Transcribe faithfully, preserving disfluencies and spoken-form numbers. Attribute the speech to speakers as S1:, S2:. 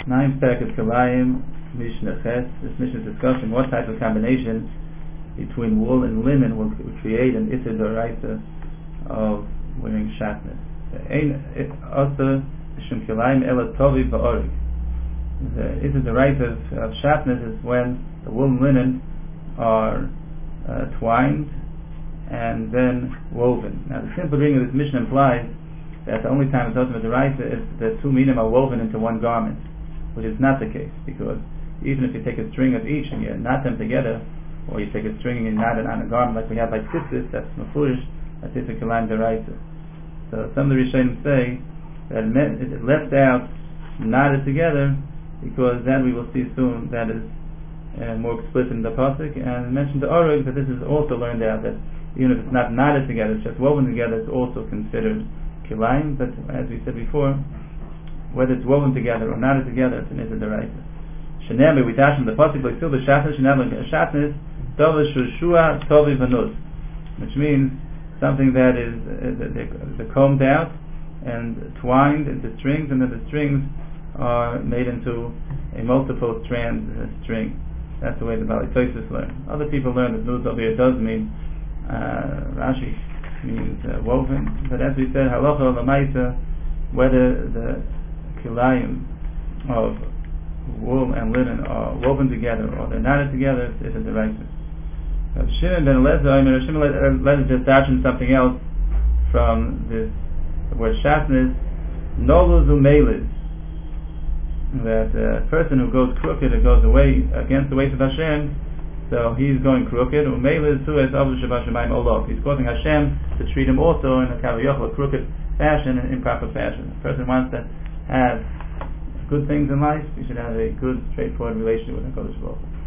S1: Nine Perek Kilayim, Mishnah Ches. This Mishnah is discussing what type of combination between wool and linen will create an Issa D'Oraisa of wearing shatnez. Also, Shum Kilayim Ela Tovi Ba'orig. The Issa D'Oraisa of shatnez is when the wool and linen are uh, twined and then woven. Now, the simple reading of this Mishnah implies that the only time it's ultimate D'Oraisa is the two minim are woven into one garment, which is not the case, because even if you take a string of each and you knot them together, or you take a string and you knot it on a garment like we have by tzitzis, that's mefurish, that's Issa Kilayim D'Oraisa. So some of the Rishonim say that it left out knotted together because then we will see soon that is uh, more explicit in the pasuk, and mentioned the orug that this is also learned out that even if it's not knotted together, it's just woven together, it's also considered kilayim. But as we said before, whether it's woven together or knotted together, it's an Issa D'Oraisa. Shenemi we dash from the pasuk like still the shatnez shenemi shatnez dova shushua tovi vanus, which means something that is uh, the combed out and twined into strings, and then the strings are made into a multiple strand uh, string. That's the way the Bali Tosis learn. Other people learn that nuz over here does mean uh, Rashi means uh, woven, but as we said, halacha l'maisa, whether the kilayim of wool and linen are woven together or they're knotted together, it's a D'Oraisa. Shimon ben Elazar, I mean, Shimon ben Elazar just dashing something else from this word shatnez, noluz umelis, that a person who goes crooked or goes away against the ways of Hashem, so he's going crooked. Umelis hu es avlu shabashamayim olov. He's causing Hashem to treat him also in a kavayachal, crooked fashion, and improper fashion. A person wants to have good things in life, he should have a good, straightforward relationship with HaKadosh Baruch Hu.